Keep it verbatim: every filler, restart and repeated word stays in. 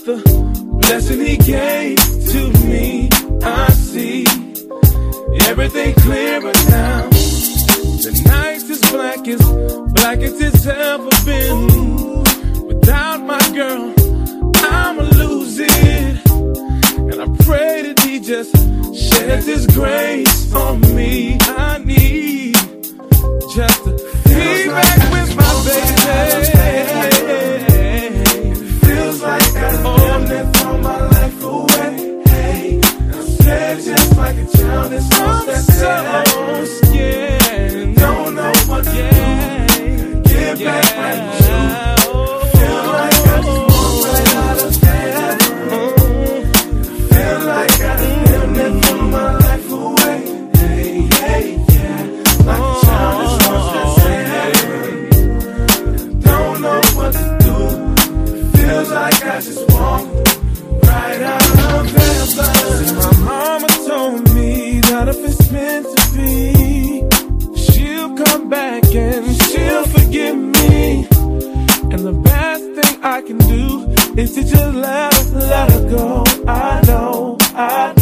the blessing he gave to me. I see everything clearer now. The night is black as black as it's ever been. Without my girl, I'ma lose it. And I pray that he just sheds his grace on me. I need just to be back with my baby. It feels like I never throw my life away. Hey, I'm scared just like a child. It's I'm so scared. Don't know what to do. Get back right with you. Feel like I just walked right out of heaven. Feel like I never throw my life away. Hey, hey, yeah. Like a child that's lost that's heaven. Don't know what to do. Feels like I just walked right out of heaven. My mama told me that if it's meant to be, she'll come back and she'll forgive me. And the best thing I can do is to just let her, let her go. I know, I know.